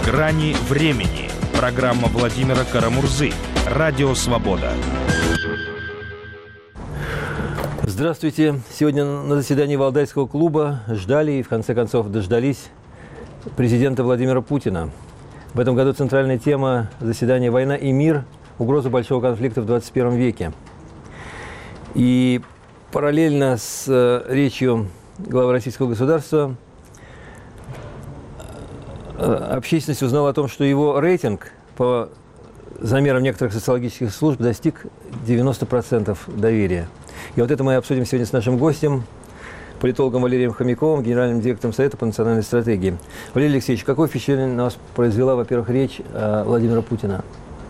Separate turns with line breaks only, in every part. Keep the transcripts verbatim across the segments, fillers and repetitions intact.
«Грани времени». Программа Владимира Карамурзы. Радио «Свобода».
Здравствуйте. Сегодня на заседании Валдайского клуба ждали и в конце концов дождались президента Владимира Путина. В этом году центральная тема заседания «Война и мир. Угроза большого конфликта в двадцать первом веке». И параллельно с речью главы российского государства общественность узнала о том, что его рейтинг по замерам некоторых социологических служб достиг девяноста процентов доверия. И вот это мы обсудим сегодня с нашим гостем, политологом Валерием Хомяковым, генеральным директором Совета по национальной стратегии. Валерий Алексеевич, какое впечатление на вас произвела, во-первых, речь Владимира Путина?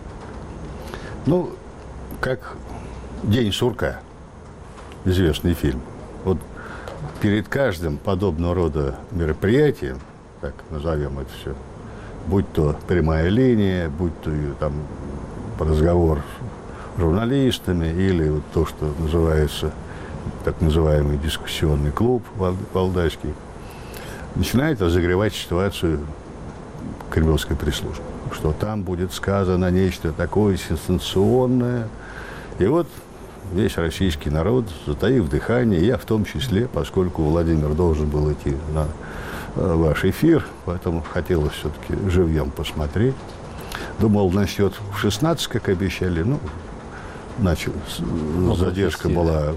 Ну, как «День сурка», известный фильм. Вот перед каждым подобного рода мероприятием, так назовем это все, будь то прямая линия, будь то там разговор с журналистами или вот то, что называется так называемый дискуссионный клуб валдайский, начинает разогревать ситуацию кремлевской пресс-службы, что там будет сказано нечто такое сенсационное. И вот весь российский народ, затаив дыхание, я в том числе, поскольку Владимир должен был идти на ваш эфир, поэтому хотелось все-таки живьем посмотреть. Думал, начнет в шестнадцать, как обещали. Ну, начал. Ну, задержка была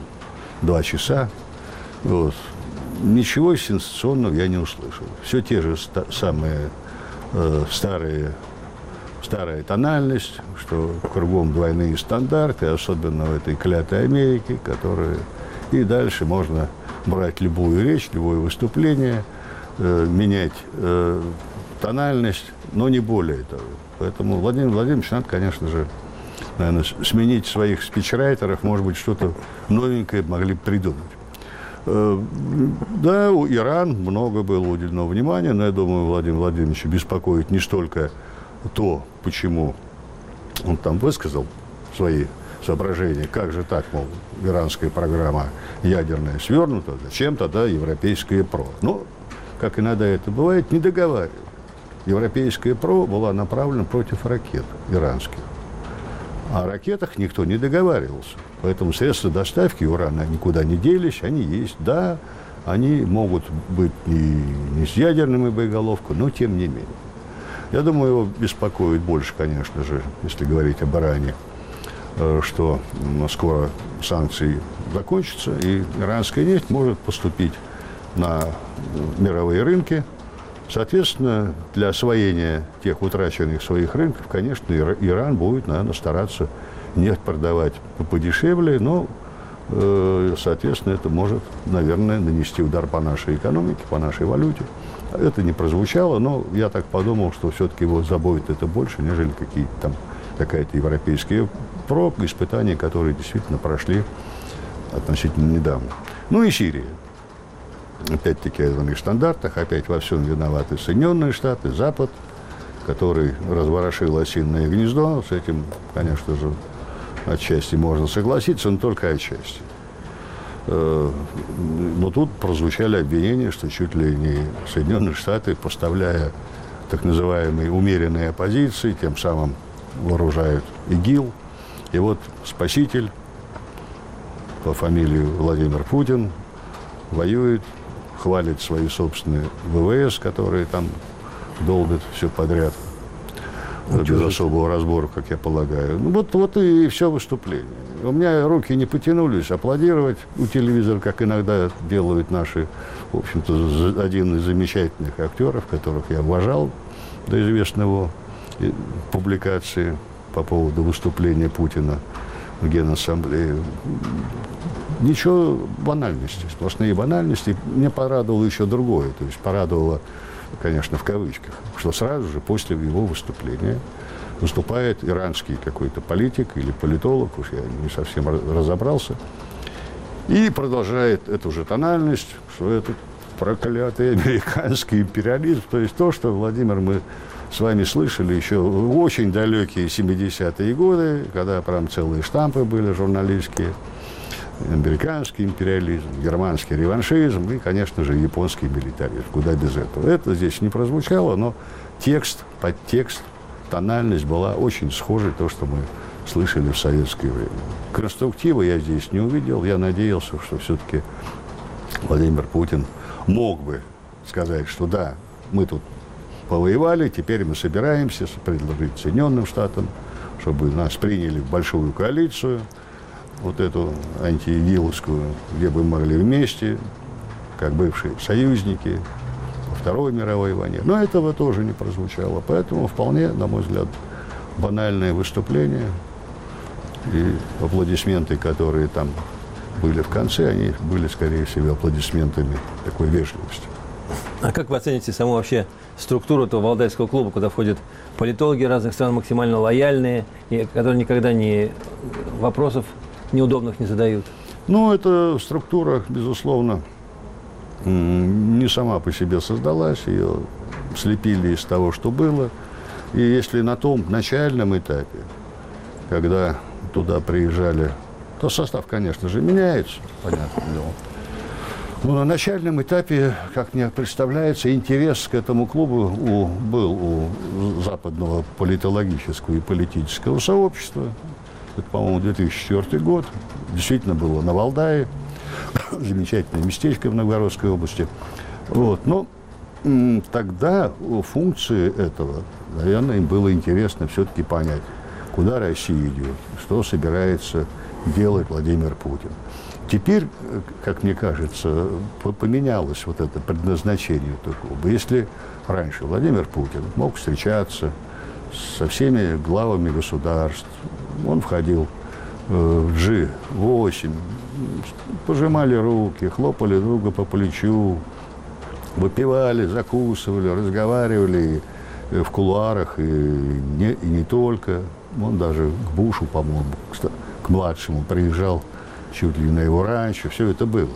два часа. Вот. Ничего сенсационного я не услышал. Все те же ста- самые э, старые, старая тональность, что кругом двойные стандарты, особенно в этой клятой Америке, которая... И дальше можно брать любую речь, любое выступление, менять э, тональность, но не более того. Поэтому Владимир Владимирович надо, конечно же, наверное, сменить своих спичрайтеров, может быть, что-то новенькое могли бы придумать. Э, да, у Иран много было уделено внимания, но я думаю, Владимир Владимирович беспокоит не столько то, почему он там высказал свои соображения, как же так, мол, иранская программа ядерная свернута, зачем тогда европейское ПРО? Ну, как иногда это бывает, не договаривали. Европейская ПРО была направлена против ракет иранских. О ракетах никто не договаривался. Поэтому средства доставки урана никуда не делись, они есть. Да, они могут быть не, не с ядерными боеголовками, но тем не менее. Я думаю, его беспокоит больше, конечно же, если говорить об Иране, что скоро санкции закончатся, и иранская нефть может поступить на мировые рынки. Соответственно, для освоения тех утраченных своих рынков, конечно, Иран будет, наверное, стараться нефть продавать подешевле, но, соответственно, это может, наверное, нанести удар по нашей экономике, по нашей валюте. Это не прозвучало, но я так подумал, что все-таки его заботит это больше, нежели какие-то там какая-то европейская ПРО, испытания, которые действительно прошли относительно недавно. Ну и Сирия. Опять-таки о двойных стандартах, опять во всем виноваты Соединенные Штаты, Запад, который разворошил осиное гнездо. С этим, конечно же, отчасти можно согласиться, но только отчасти. Но тут прозвучали обвинения, что чуть ли не Соединенные Штаты, поставляя так называемые умеренные оппозиции, тем самым вооружают ИГИЛ. И вот спаситель по фамилии Владимир Путин воюет, хвалит свои собственные ВВС, которые там долбят все подряд, ну, без особого разбора, как я полагаю. Ну, вот, вот и все выступление. У меня руки не потянулись аплодировать у телевизора, как иногда делают наши, в общем-то, один из замечательных актеров, которых я уважал до известного публикации по поводу выступления Путина в Генассамблее. Ничего, банальности, сплошные банальности. Мне порадовало еще другое, то есть порадовало, конечно, в кавычках, что сразу же после его выступления выступает иранский какой-то политик или политолог, уж я не совсем разобрался, и продолжает эту же тональность, что это проклятый американский империализм, то есть то, что, Владимир, мы с вами слышали еще в очень далекие семидесятые годы, когда прям целые штампы были журналистские, американский империализм, германский реваншизм и, конечно же, японский милитаризм. Куда без этого. Это здесь не прозвучало, но текст, подтекст, тональность была очень схожей то, что мы слышали в советское время. Конструктива я здесь не увидел. Я надеялся, что все-таки Владимир Путин мог бы сказать, что да, мы тут повоевали, теперь мы собираемся предложить Соединенным Штатам, чтобы нас приняли в большую коалицию, вот эту антиигиловскую, где бы мы были вместе, как бывшие союзники во Второй мировой войне. Но этого тоже не прозвучало. Поэтому вполне, на мой взгляд, банальное выступление. И аплодисменты, которые там были в конце, они были, скорее всего, аплодисментами такой вежливости.
А как вы оцените саму вообще структуру этого Валдайского клуба, куда входят политологи разных стран, максимально лояльные, и которые никогда не вопросов неудобных не задают?
Ну, эта структура, безусловно, не сама по себе создалась, ее слепили из того, что было. И если на том начальном этапе, когда туда приезжали, то состав, конечно же, меняется, понятное дело. Но на начальном этапе, как мне представляется, интерес к этому клубу у, был у западного политологического и политического сообщества. Это, по-моему, две тысячи четвёртый год. Действительно было на Валдае. Замечательное местечко в Новгородской области. Вот. Но м, тогда функции этого, наверное, им было интересно все-таки понять, куда Россия идет, что собирается делать Владимир Путин. Теперь, как мне кажется, поменялось вот это предназначение такого. Если раньше Владимир Путин мог встречаться со всеми главами государств, он входил в джи восемь, пожимали руки, хлопали друга по плечу, выпивали, закусывали, разговаривали в кулуарах, и не, и не только. Он даже к Бушу, по-моему, к младшему приезжал чуть ли на его раньше, все это было.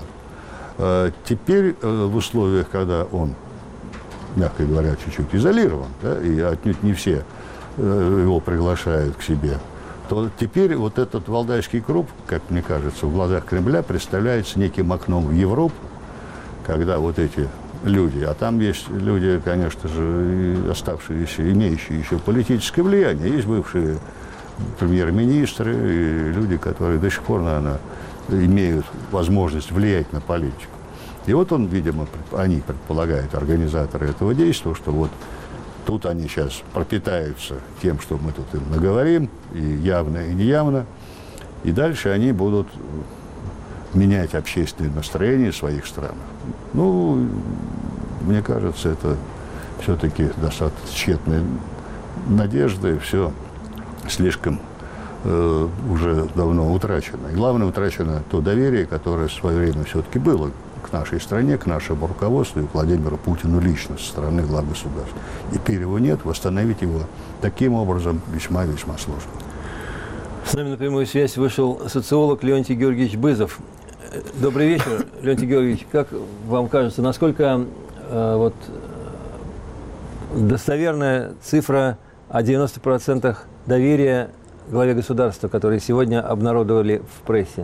Теперь в условиях, когда он, мягко говоря, чуть-чуть изолирован, да, и отнюдь не все его приглашают к себе, то теперь вот этот Валдайский клуб, как мне кажется, в глазах Кремля представляется неким окном в Европу, когда вот эти люди, а там есть люди, конечно же, оставшиеся, имеющие еще политическое влияние, есть бывшие премьер-министры и люди, которые до сих пор, наверное, имеют возможность влиять на политику. И вот он, видимо, они предполагают, организаторы этого действия, что вот тут они сейчас пропитаются тем, что мы тут им наговорим, и явно, и неявно, и дальше они будут менять общественное настроение в своих странах. Ну, мне кажется, это все-таки достаточно тщетная надежда, и все слишком э, уже давно утрачено. И главное, утрачено то доверие, которое в свое время все-таки было к нашей стране, к нашему руководству и к Владимиру Путину лично со стороны глав государств. И теперь его нет, восстановить его таким образом весьма-весьма сложно.
С нами на прямую связь вышел социолог Леонтий Георгиевич Бызов. Добрый вечер, Леонтий Георгиевич. Как вам кажется, насколько э, вот, достоверная цифра о девяноста процентах доверия главе государства, которые сегодня обнародовали в прессе?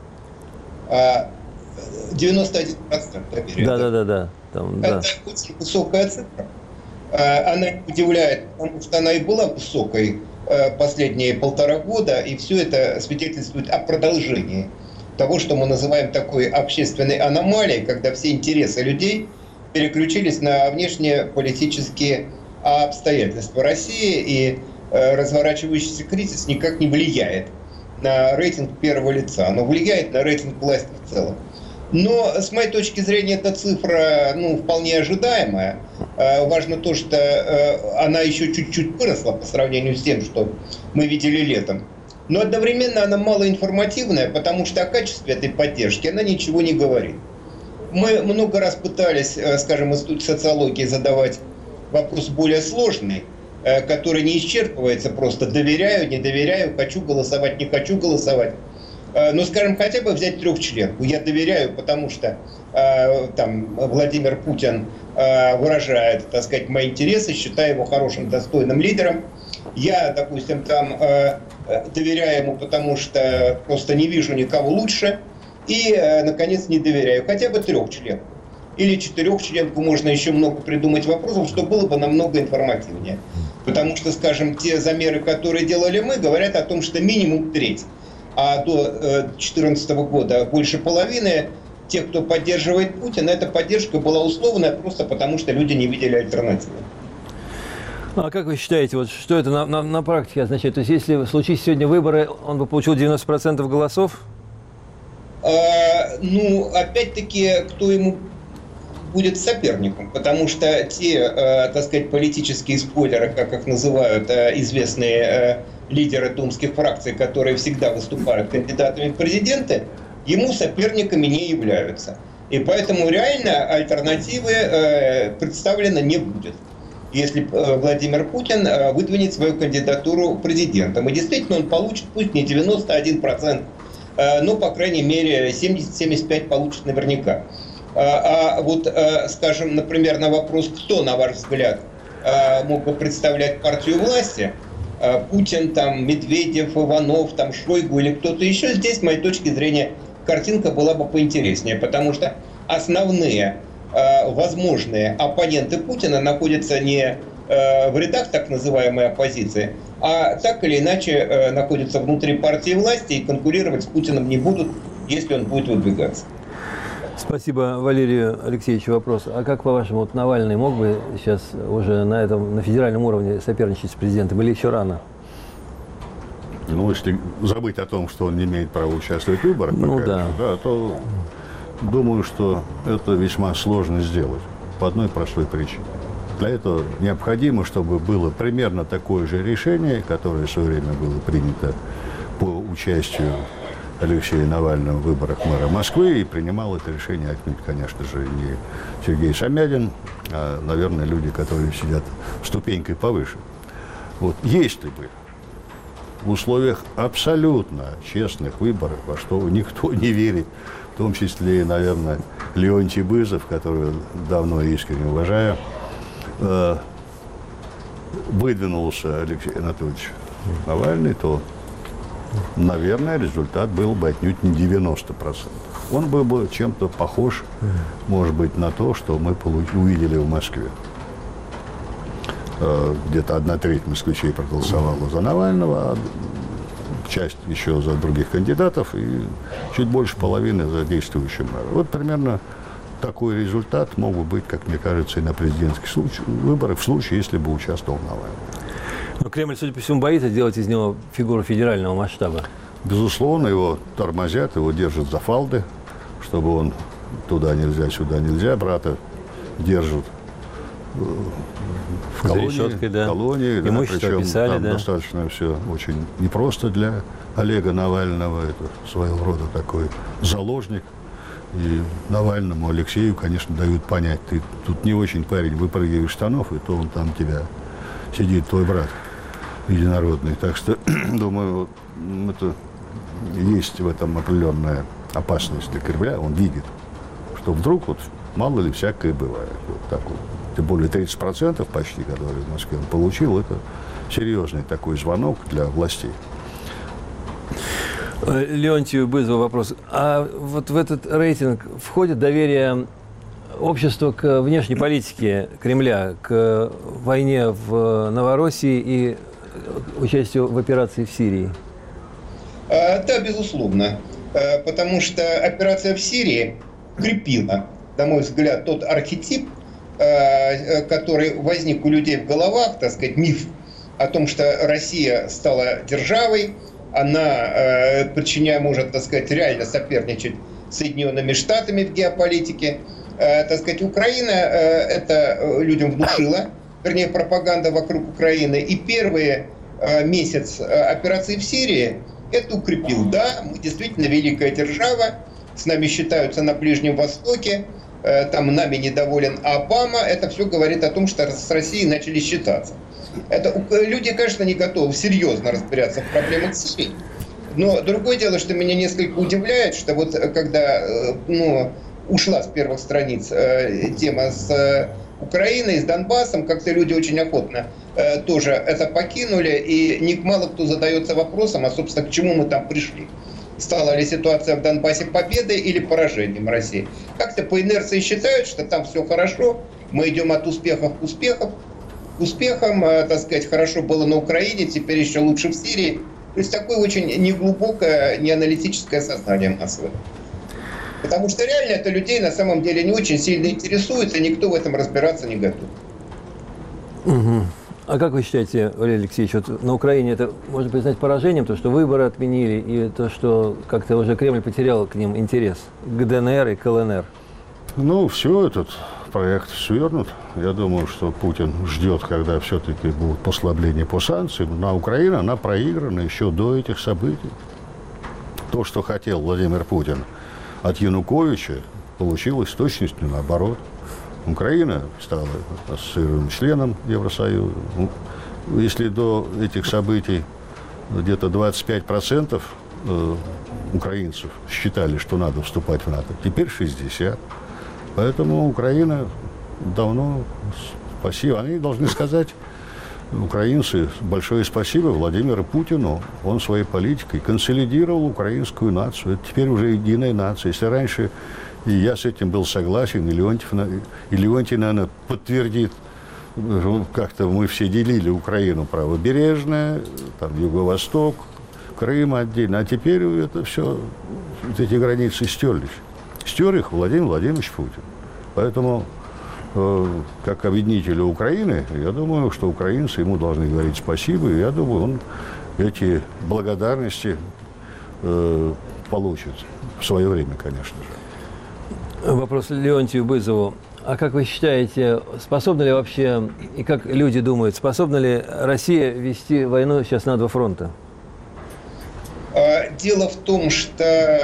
девяносто один процент доверия.
Да, да, да, да. Там,
это
да.
очень высокая цифра. Она удивляет, потому что она и была высокой последние полтора года, и все это свидетельствует о продолжении того, что мы называем такой общественной аномалией, когда все интересы людей переключились на внешнеполитические обстоятельства России, и разворачивающийся кризис никак не влияет на рейтинг первого лица, но влияет на рейтинг власти в целом. Но, с моей точки зрения, эта цифра ну, вполне ожидаемая. Важно то, что она еще чуть-чуть выросла по сравнению с тем, что мы видели летом. Но одновременно она малоинформативная, потому что о качестве этой поддержки она ничего не говорит. Мы много раз пытались, скажем, в институте социологии задавать вопрос более сложный, который не исчерпывается просто «доверяю, не доверяю, хочу голосовать, не хочу голосовать». Ну, скажем, хотя бы взять трехчленку. Я доверяю, потому что э, там Владимир Путин э, выражает, так сказать, мои интересы, считаю его хорошим, достойным лидером. Я, допустим, там э, доверяю ему, потому что просто не вижу никого лучше. И, наконец, не доверяю хотя бы трех членов. Или четырехчленку, можно еще много придумать вопросов, что было бы намного информативнее. Потому что, скажем, те замеры, которые делали мы, говорят о том, что минимум треть. А до две тысячи четырнадцатого года больше половины тех, кто поддерживает Путина, эта поддержка была условная просто потому, что люди не видели альтернативы.
А как вы считаете, вот что это на, на, на практике означает? То есть, если случись сегодня выборы, он бы получил девяносто процентов голосов?
А, ну, опять-таки, кто ему будет соперником, потому что те, э, так сказать, политические спойлеры, как их называют э, известные э, лидеры думских фракций, которые всегда выступают кандидатами в президенты, ему соперниками не являются. И поэтому реально альтернативы э, представлено не будет, если э, Владимир Путин э, выдвинет свою кандидатуру президентом. И действительно он получит, пусть не девяносто один процент, э, но, по крайней мере, семьдесят-семьдесят пять процентов получит наверняка. А, а вот, а, скажем, например, на вопрос, кто, на ваш взгляд, а, мог бы представлять партию власти, а, Путин, там, Медведев, Иванов, там, Шойгу или кто-то еще, здесь, с моей точки зрения, картинка была бы поинтереснее, потому что основные а, возможные оппоненты Путина находятся не а, в рядах так называемой оппозиции, а так или иначе а, находятся внутри партии власти и конкурировать с Путиным не будут, если он будет выдвигаться.
Спасибо, Валерию Алексеевичу. Вопрос. А как, по-вашему, вот Навальный мог бы сейчас уже на этом, на федеральном уровне соперничать с президентом или еще рано?
Ну, если забыть о том, что он не имеет права участвовать в выборах,
ну,
пока,
да.
Да, то думаю, что это весьма сложно сделать по одной простой причине. Для этого необходимо, чтобы было примерно такое же решение, которое в свое время было принято по участию Алексея Навального в выборах мэра Москвы, и принимал это решение отнюдь, конечно же, не Сергей Шамядин, а, наверное, люди, которые сидят ступенькой повыше. Вот если бы в условиях абсолютно честных выборов, во что никто не верит, в том числе и, наверное, Леонтий Бызов, которого давно и искренне уважаю, э, выдвинулся Алексей Анатольевич Навальный, то, наверное, результат был бы отнюдь не девяносто процентов. Он был бы чем-то похож, может быть, на то, что мы получ- увидели в Москве. Э, где-то одна треть москвичей проголосовала за Навального, а часть еще за других кандидатов и чуть больше половины за действующего мэра. Вот примерно такой результат мог бы быть, как мне кажется, и на президентских случаях, выборах, в случае, если бы участвовал Навальный.
Но Кремль, судя по всему, боится делать из него фигуру федерального масштаба.
Безусловно, его тормозят, его держат за фалды, чтобы он туда нельзя, сюда нельзя, брата держат в колонии,
решеткой, да.
колонии, да,
Имущество
причем
описали,
там
да.
достаточно все очень непросто для Олега Навального, это своего рода такой заложник. И Навальному, Алексею, конечно, дают понять, ты тут не очень, парень, выпрыгиваешь из штанов, и то он там тебя сидит, твой брат единородный. Так что, думаю, это есть в этом определенная опасность для Кремля. Он видит, что вдруг, вот, мало ли, всякое бывает. Вот так вот. Тем более тридцать процентов почти, которые в Москве он получил, это серьезный такой звонок для властей.
Леонтию Бызову вопрос. А вот в этот рейтинг входит доверие общества к внешней политике Кремля, к войне в Новороссии и участию в операции в Сирии?
Да, безусловно. Потому что операция в Сирии укрепила, на мой взгляд, тот архетип, который возник у людей в головах, так сказать, миф о том, что Россия стала державой, она, э, причиняя, может, так сказать, реально соперничать с Соединенными Штатами в геополитике. Э, так сказать, Украина э, это людям внушила, вернее, пропаганда вокруг Украины. И первый э, месяц э, операции в Сирии это укрепил. Да, мы действительно великая держава, с нами считаются на Ближнем Востоке, э, там нами недоволен Обама. Это все говорит о том, что с Россией начали считаться. Это, люди, конечно, не готовы серьезно разбираться в проблемах Сирии. Но другое дело, что меня несколько удивляет, что вот когда ну, ушла с первых страниц э, тема с э, Украиной, с Донбассом, как-то люди очень охотно э, тоже это покинули, и не мало кто задается вопросом, а, собственно, к чему мы там пришли. стала ли ситуация в Донбассе победой или поражением России. Как-то по инерции считают, что там все хорошо, мы идем от успехов к успехам, к успехам, так сказать, хорошо было на Украине, теперь еще лучше в Сирии. То есть такое очень неглубокое, неаналитическое сознание массовое. Потому что реально это людей на самом деле не очень сильно интересует, и никто в этом разбираться не готов.
Угу. А как вы считаете, Валерий Алексеевич, вот на Украине это можно признать поражением, то, что выборы отменили, и то, что как-то уже Кремль потерял к ним интерес, к ДНР и к ЛНР?
Ну, все, этот проект свернут. Я думаю, что Путин ждет, когда все-таки будут послабления по санкциям. На Украину она проиграна еще до этих событий. То, что хотел Владимир Путин от Януковича, получилось с точностью наоборот. Украина стала ассоциированным членом Евросоюза. Если до этих событий где-то двадцать пять процентов украинцев считали, что надо вступать в НАТО, теперь шестьдесят процентов. Поэтому Украина давно спасибо. Они должны сказать, украинцы, большое спасибо Владимиру Путину. Он своей политикой консолидировал украинскую нацию. Это теперь уже единая нация. Если раньше, и я с этим был согласен, и Леонтьев, и Леонтий, наверное, подтвердит, как-то мы все делили Украину правобережная, там Юго-Восток, Крым отдельно. А теперь это все, вот эти границы стерлись. Стер их Владимир Владимирович Путин. Поэтому, э, как объединителю Украины, я думаю, что украинцы ему должны говорить спасибо. И я думаю, он эти благодарности э, получит в свое время, конечно же.
Вопрос Леонтию Бызову. А как вы считаете, способна ли вообще, и как люди думают, способна ли Россия вести войну сейчас на два фронта?
Дело в том, что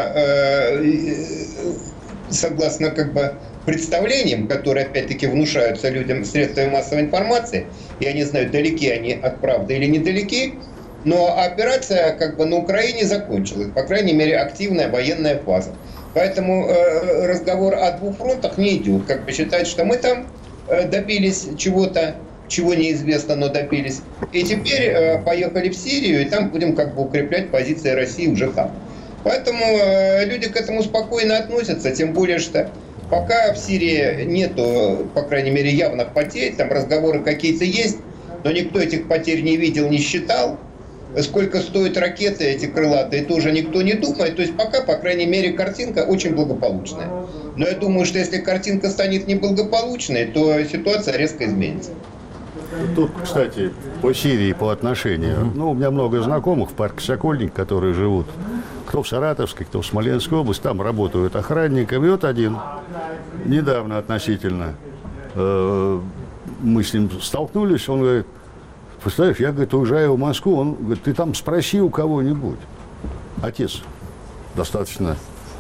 согласно как бы представлениям, которые опять-таки внушаются людям средствами массовой информации, я не знаю, далеки они от правды или недалеки, но операция как бы на Украине закончилась, по крайней мере, активная военная фаза. Поэтому э, разговор о двух фронтах не идет. Как бы считать, что мы там э, добились чего-то, чего неизвестно, но добились. И теперь э, поехали в Сирию, и там будем как бы укреплять позиции России уже там. Поэтому э, люди к этому спокойно относятся, тем более, что пока в Сирии нету, по крайней мере, явных потерь, там разговоры какие-то есть, но никто этих потерь не видел, не считал. Сколько стоят ракеты эти крылатые, тоже никто не думает. То есть пока, по крайней мере, картинка очень благополучная. Но я думаю, что если картинка станет неблагополучной, то ситуация резко изменится.
Тут, кстати, по Сирии, по отношению. Ну, у меня много знакомых в парке Сокольник, которые живут кто в Саратовской, кто в Смоленской области. Там работают охранниками. И вот один недавно относительно э, мы с ним столкнулись. Он говорит: представляешь, я, говорит, уезжаю в Москву. Он говорит: ты там спроси у кого-нибудь. Отец достаточно...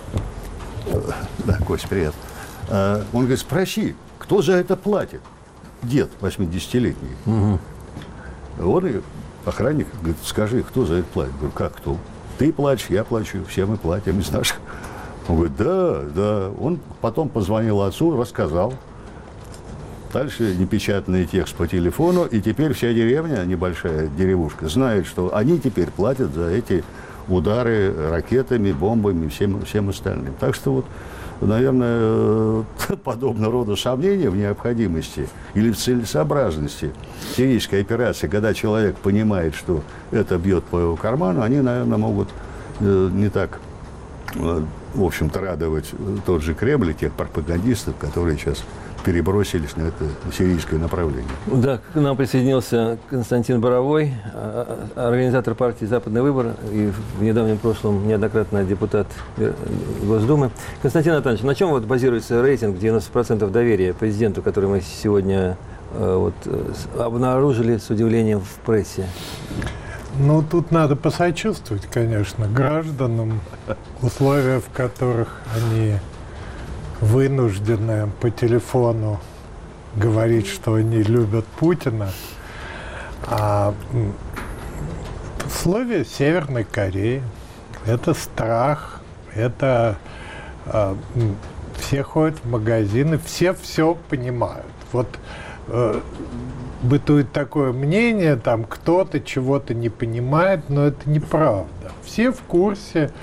Да, Кость, привет. Он говорит: спроси, кто за это платит? Дед восьмидесятилетний. Угу. Он и охранник говорит: скажи, кто за это платит? Я говорю: как кто? Ты платишь, я плачу, все мы платим из наших. Он говорит: да, да. Он потом позвонил отцу, рассказал. Дальше непечатный текст по телефону, и теперь вся деревня, небольшая деревушка, знает, что они теперь платят за эти удары ракетами, бомбами, всем, всем остальным. Так что вот, наверное, подобного рода сомнения в необходимости или в целесообразности сирийской операции, когда человек понимает, что это бьет по его карману, они, наверное, могут не так, в общем-то, радовать тот же Кремль и тех пропагандистов, которые сейчас перебросились на это сирийское направление. Да,
к нам присоединился Константин Боровой, организатор партии «Западный выбор» и в недавнем прошлом неоднократно депутат Госдумы. Константин Анатольевич, на чем вот базируется рейтинг девяносто процентов доверия президенту, который мы сегодня вот, обнаружили с удивлением в прессе?
Ну, тут надо посочувствовать, конечно, гражданам, условия, в которых они вынуждены по телефону говорить, что они любят Путина. А условия Северной Кореи – это страх, это а, все ходят в магазины, все все понимают. Вот а, бытует такое мнение, там кто-то чего-то не понимает, но это неправда. Все в курсе,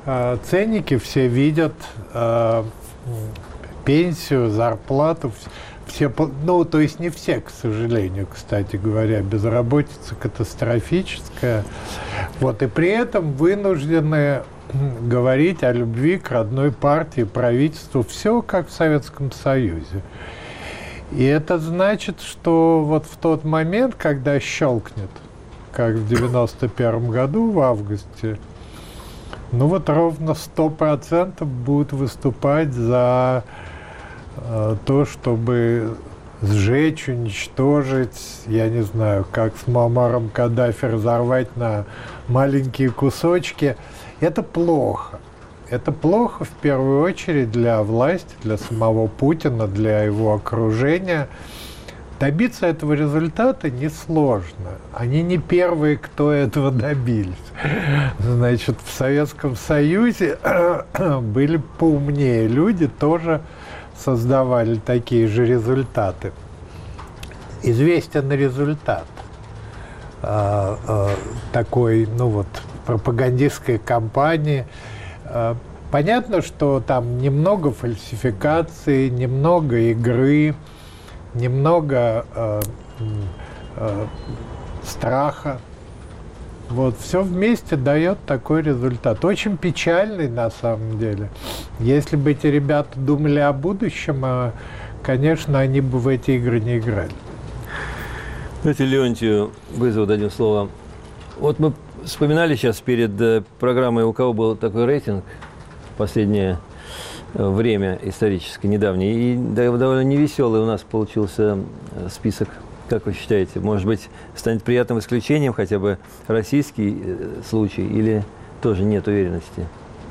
э, ценники, все видят э, пенсию, зарплату, все, ну, то есть не все, к сожалению, кстати говоря, безработица катастрофическая. Вот, и при этом вынуждены говорить о любви к родной партии, правительству, все как в Советском Союзе. И это значит, что вот в тот момент, когда щелкнет, как в девяносто первом году, в августе, ну вот ровно сто процентов будут выступать за э, то, чтобы сжечь, уничтожить, я не знаю, как с Муаммаром Каддафи разорвать на маленькие кусочки. Это плохо. Это плохо в первую очередь для власти, для самого Путина, для его окружения. Добиться этого результата несложно. Они не первые, кто этого добились. Значит, в Советском Союзе были поумнее люди, тоже создавали такие же результаты. Известен результат а, а, такой, ну вот, пропагандистской кампании. Понятно, что там немного фальсификации, немного игры, немного э, э, страха. Вот, все вместе дает такой результат. Очень печальный на самом деле. Если бы эти ребята думали о будущем, конечно, они бы в эти игры не играли.
Давайте Леонтию Бызову дадим слово. Вот мы вспоминали сейчас перед программой, у кого был такой рейтинг в последнее время историческое, недавнее. И довольно невеселый у нас получился список. Как вы считаете, может быть, станет приятным исключением хотя бы российский случай или тоже нет уверенности?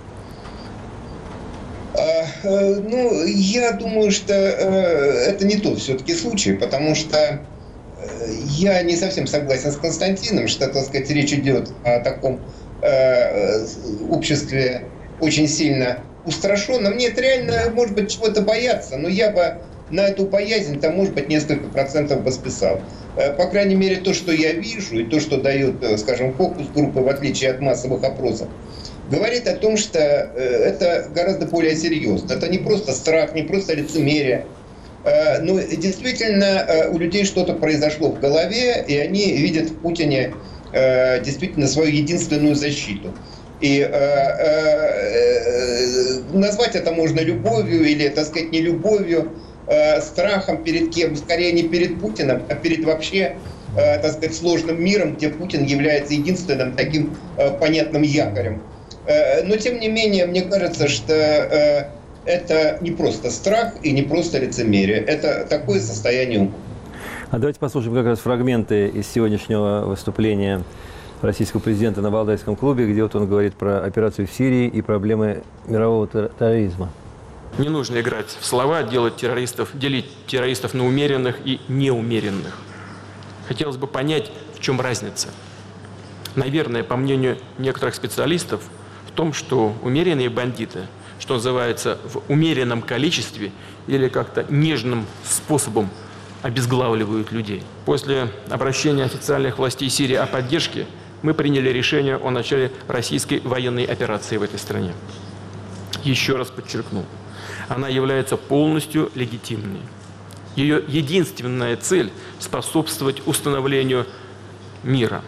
Ну, я думаю, что это не тот все-таки случай, потому что я не совсем согласен с Константином, что, так сказать, речь идет о таком э, обществе очень сильно устрашенном. Нет, реально, может быть, чего-то бояться, но я бы на эту боязнь, там, может быть, несколько процентов бы списал. Э, по крайней мере, то, что я вижу, и то, что дает, скажем, фокус-группы, в отличие от массовых опросов, говорит о том, что э, это гораздо более серьезно. Это не просто страх, не просто лицемерие. Но действительно у людей что-то произошло в голове, и они видят в Путине действительно свою единственную защиту. И назвать это можно любовью или, так сказать, не любовью, страхом перед кем, скорее не перед Путиным, а перед вообще, так сказать, сложным миром, где Путин является единственным таким понятным якорем. Но тем не менее, мне кажется, что это не просто страх и не просто лицемерие. Это такое состояние ума.
А давайте послушаем как раз фрагменты из сегодняшнего выступления российского президента на Валдайском клубе, где вот он говорит про операцию в Сирии и проблемы мирового терроризма.
Не нужно играть в слова, делать террористов, делить террористов на умеренных и неумеренных. Хотелось бы понять, в чем разница. Наверное, по мнению некоторых специалистов, в том, что умеренные бандиты, что называется, в умеренном количестве или как-то нежным способом обезглавливают людей. После обращения официальных властей Сирии о поддержке мы приняли решение о начале российской военной операции в этой стране. Еще раз подчеркну, она является полностью легитимной. Ее единственная цель – способствовать установлению мира.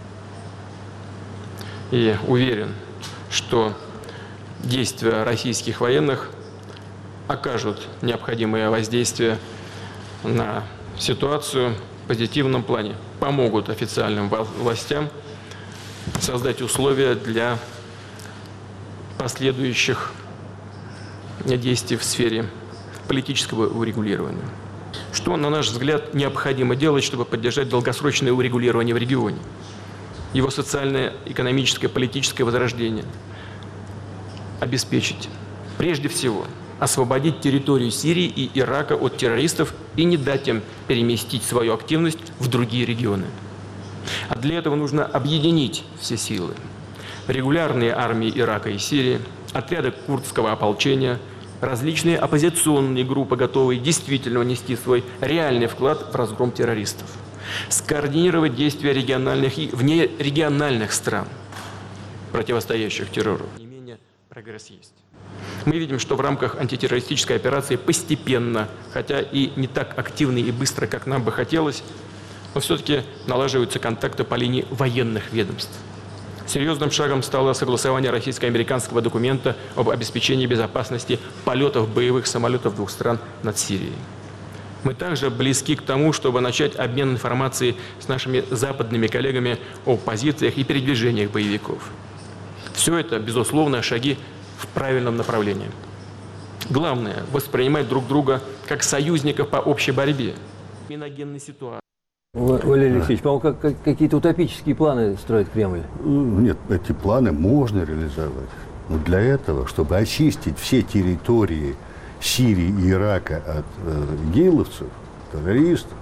И уверен, что действия российских военных окажут необходимое воздействие на ситуацию в позитивном плане, помогут официальным властям создать условия для последующих действий в сфере политического урегулирования. Что, на наш взгляд, необходимо делать, чтобы поддержать долгосрочное урегулирование в регионе, его социальное, экономическое, политическое возрождение, обеспечить. Прежде всего, освободить территорию Сирии и Ирака от террористов и не дать им переместить свою активность в другие регионы. А для этого нужно объединить все силы. Регулярные армии Ирака и Сирии, отряды курдского ополчения, различные оппозиционные группы, готовые действительно внести свой реальный вклад в разгром террористов. Скоординировать действия региональных и внерегиональных стран, противостоящих террору. Не менее прогресс есть. Мы видим, что в рамках антитеррористической операции постепенно, хотя и не так активно и быстро, как нам бы хотелось, но все-таки налаживаются контакты по линии военных ведомств. Серьезным шагом стало согласование российско-американского документа об обеспечении безопасности полетов боевых самолетов двух стран над Сирией. Мы также близки к тому, чтобы начать обмен информацией с нашими западными коллегами о позициях и передвижениях боевиков. Все это, безусловно, шаги в правильном направлении. Главное – воспринимать друг друга как союзников по общей борьбе. Миногенной ситуации.
Валерий Алексеевич, по-моему, как, как, какие-то утопические планы строит Кремль.
Нет, эти планы можно реализовать. Но для этого, чтобы очистить все территории Сирии и Ирака от э, гейловцев, террористов,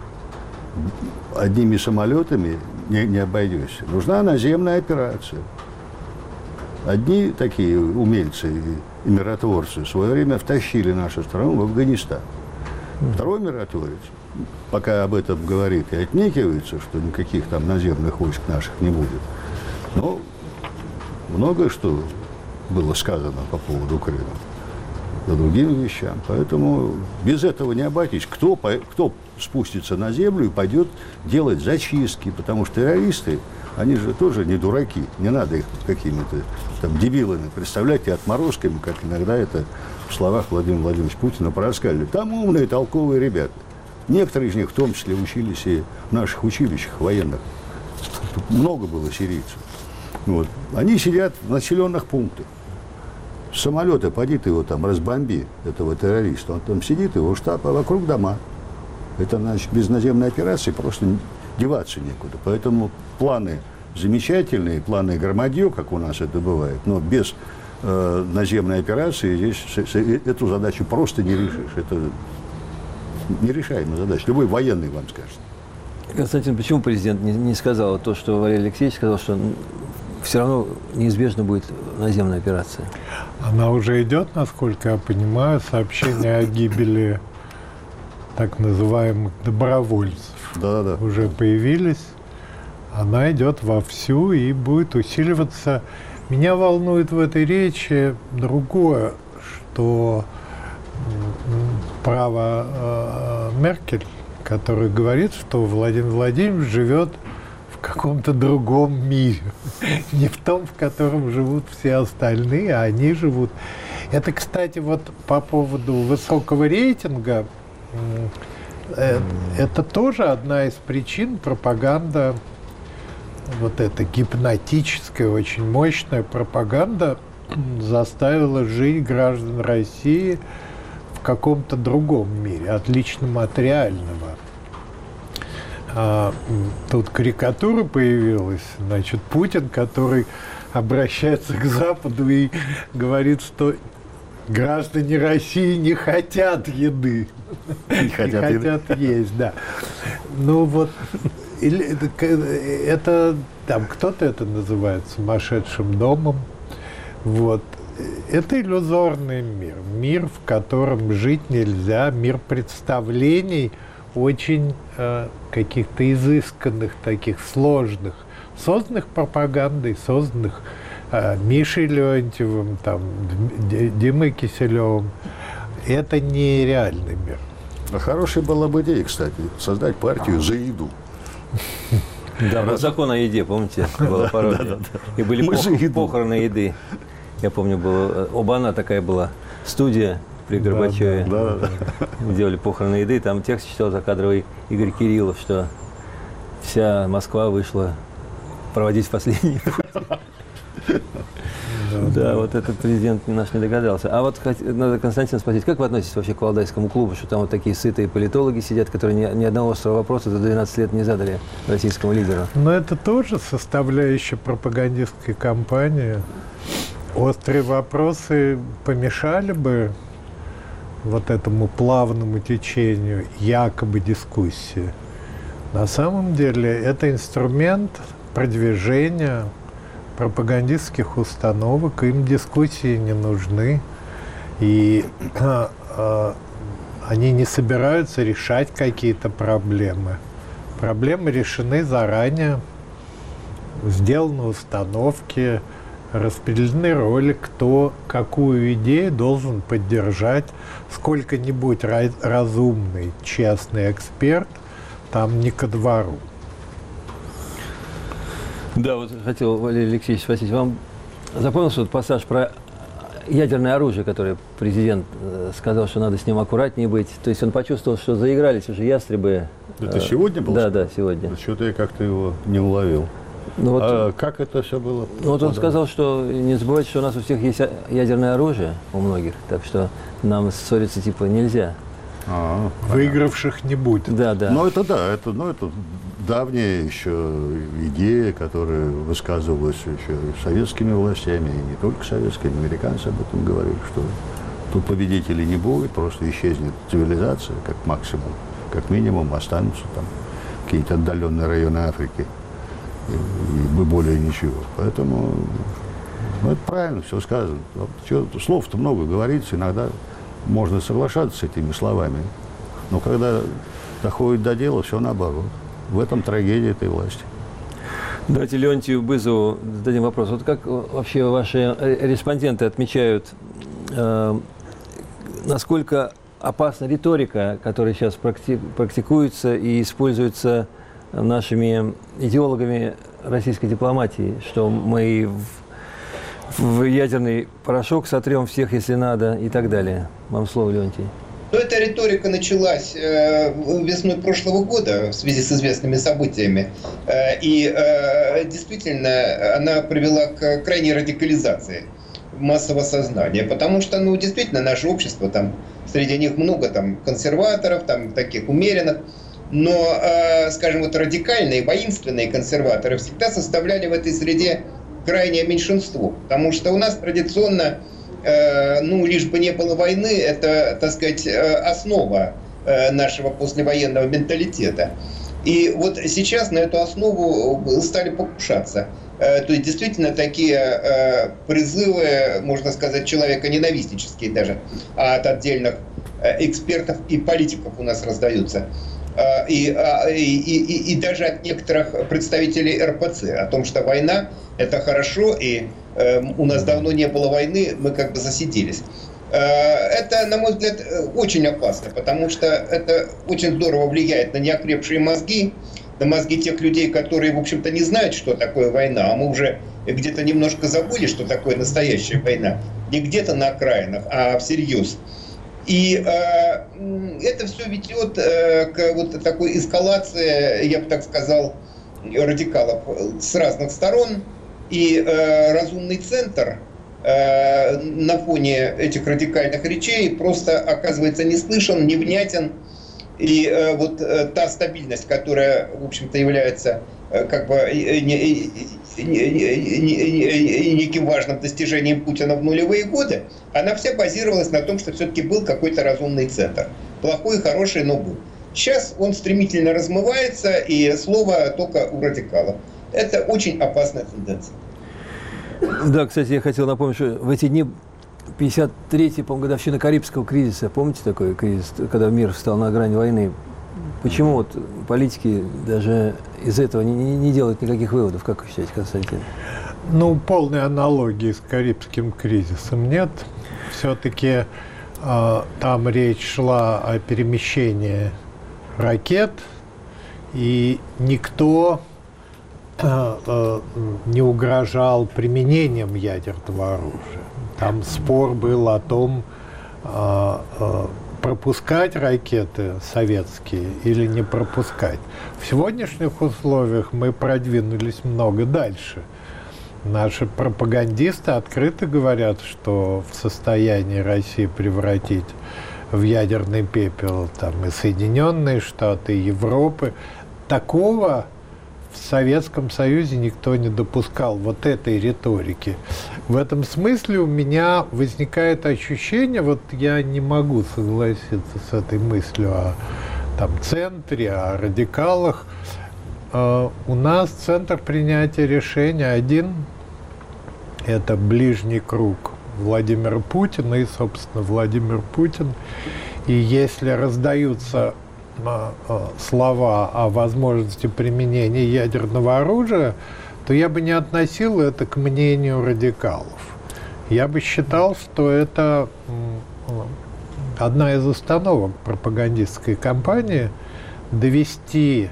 одними самолетами не, не обойдешься. Нужна наземная операция. Одни такие умельцы и миротворцы в свое время втащили нашу страну в Афганистан. Второй миротворец, пока об этом говорит и отнекивается, что никаких там наземных войск наших не будет. Но многое что было сказано по поводу Крыма, по другим вещам. Поэтому без этого не обойтись. Кто, кто спустится на землю и пойдет делать зачистки, потому что террористы, они же тоже не дураки. Не надо их какими-то там дебилами представлять и отморозками, как иногда это в словах Владимира Владимировича Путина проскальзывает. Там умные, толковые ребята. Некоторые из них в том числе учились и в наших училищах военных. Тут много было сирийцев. Вот. Они сидят в населенных пунктах. С самолета поди ты его там разбомби, этого террориста. Он там сидит, его штаб, а вокруг дома. Это, значит, без наземной операции просто деваться некуда. Поэтому планы замечательные, планы громадье, как у нас это бывает, но без э, наземной операции здесь с, с, эту задачу просто не решишь. Это нерешаемая задача. Любой военный вам скажет.
Константин, почему президент не, не сказал то, что Валерий Алексеевич сказал, что все равно неизбежно будет наземная операция?
Она уже идет, насколько я понимаю, сообщение о гибели так называемых добровольцев.
Да-да-да.
Уже появились. Она идет вовсю и будет усиливаться. Меня волнует в этой речи другое, что право э, Меркель, который говорит, что Владимир Владимирович живет в каком-то другом мире. Не в том, в котором живут все остальные, а они живут. Это, кстати, вот по поводу высокого рейтинга, э, это тоже одна из причин пропаганда, вот эта гипнотическая, очень мощная пропаганда заставила жить граждан России в каком-то другом мире, отличном от реального. А, тут карикатура появилась, значит, Путин, который обращается к Западу и говорит, что граждане России не хотят еды.
Не хотят,
не хотят есть, да. Ну вот, или, это, это там кто-то это называет сумасшедшим домом. Вот. Это иллюзорный мир. Мир, в котором жить нельзя, мир представлений очень э, каких-то изысканных, таких сложных, созданных пропагандой, созданных э, Мишей Леонтьевым, там, Димой Киселевым. Это не реальный мир.
А хорошая была бы идея, кстати, создать партию за еду.
Да, был закон о еде, помните? Была пародия. И были похороны еды. Я помню, было, Обана такая была студия при Горбачеве.
Да, да,
да. Делали похороны еды, там текст читал закадровый Игорь Кириллов, что вся Москва вышла проводить последний путь. Да, вот этот президент наш не догадался. А вот надо Константина спросить, как вы относитесь вообще к Валдайскому клубу, что там вот такие сытые политологи сидят, которые ни, ни одного острого вопроса за двенадцать лет не задали российскому лидеру?
Но это тоже составляющая пропагандистской кампании. Острые вопросы помешали бы вот этому плавному течению якобы дискуссии. На самом деле это инструмент продвижения пропагандистских установок, им дискуссии не нужны, и э, э, они не собираются решать какие-то проблемы. Проблемы решены заранее, сделаны установки, распределены роли, кто какую идею должен поддержать. Сколько-нибудь разумный, честный эксперт там не ко двору.
Да, вот хотел, Валерий Алексеевич, спросить, вам запомнился вот пассаж про ядерное оружие, которое президент э, сказал, что надо с ним аккуратнее быть? То есть он почувствовал, что заигрались уже ястребы.
Это
э,
сегодня было?
Да, да, сегодня.
Что-то я как-то его не уловил.
Ну, вот,
а как это все было?
Ну, вот он сказал, что не забывайте, что у нас у всех есть ядерное оружие, у многих, так что нам ссориться типа нельзя.
А,
Выигравших не будет.
Да, да.
Ну, это да, это, ну, это давняя еще идея, которая высказывалась еще советскими властями, и не только советскими, американцы об этом говорили, что тут победителей не будет, просто исчезнет цивилизация, как максимум, как минимум останутся там какие-то отдаленные районы Африки, и, и более ничего. Поэтому, ну, это правильно, все сказано. Слов-то много говорится, иногда можно соглашаться с этими словами, но когда доходит до дела, все наоборот. В этом трагедия этой власти.
Давайте Леонтию Бызову зададим вопрос. Вот как вообще ваши респонденты отмечают, э, насколько опасна риторика, которая сейчас практи- практикуется и используется нашими идеологами российской дипломатии, что мы в, в ядерный порошок сотрем всех, если надо, и так далее? Вам слово, Леонтий.
Но эта риторика началась э, весной прошлого года в связи с известными событиями. Э, и э, действительно она привела к крайней радикализации массового сознания. Потому что, ну, действительно, наше общество, там, среди них много там, консерваторов, там, таких умеренных. Но, э, скажем, вот радикальные, воинственные консерваторы всегда составляли в этой среде крайнее меньшинство. Потому что у нас традиционно, ну, лишь бы не было войны, это, так сказать, основа нашего послевоенного менталитета. И вот сейчас на эту основу стали покушаться. То есть действительно такие призывы, можно сказать, человеконенавистнические даже от отдельных экспертов и политиков у нас раздаются. И, и, и, и даже от некоторых представителей эр пэ цэ о том, что война – это хорошо, и э, у нас давно не было войны, мы как бы засиделись. Э, это, на мой взгляд, очень опасно, потому что это очень здорово влияет на неокрепшие мозги, на мозги тех людей, которые, в общем-то, не знают, что такое война, а мы уже где-то немножко забыли, что такое настоящая война. Не где-то на окраинах, а всерьез. И э, это все ведет э, к вот такой эскалации, я бы так сказал, радикалов с разных сторон. И э, разумный центр э, на фоне этих радикальных речей просто оказывается не слышен, невнятен. И э, вот э, та стабильность, которая, в общем-то, является э, как бы не, не, не, не, неким важным достижением Путина в нулевые годы, она вся базировалась на том, что все-таки был какой-то разумный центр. Плохой, хороший, но был. Сейчас он стремительно размывается, и слово только у радикалов. Это очень опасная тенденция.
Да, кстати, я хотел напомнить, что в эти дни пятьдесят третья, по-моему, годовщина Карибского кризиса. Помните такой кризис, когда мир встал на грани войны? Почему вот политики даже из этого не, не делают никаких выводов? Как вы считаете, Константин?
Ну, полной аналогии с Карибским кризисом нет. Все-таки э, там речь шла о перемещении ракет, и никто э, э, не угрожал применением ядерного оружия. Там спор был о том, э, э, пропускать ракеты советские или не пропускать. В сегодняшних условиях мы продвинулись много дальше. Наши пропагандисты открыто говорят, что в состоянии России превратить в ядерный пепел там, и Соединенные Штаты, и Европы. Такого в Советском Союзе никто не допускал, вот этой риторики. В этом смысле у меня возникает ощущение, вот я не могу согласиться с этой мыслью о там, центре, о радикалах. Uh, у нас центр принятия решения один – это ближний круг Владимира Путина и, собственно, Владимир Путин. И если раздаются uh, uh, слова о возможности применения ядерного оружия, то я бы не относил это к мнению радикалов. Я бы считал, что это одна из установок пропагандистской кампании – довести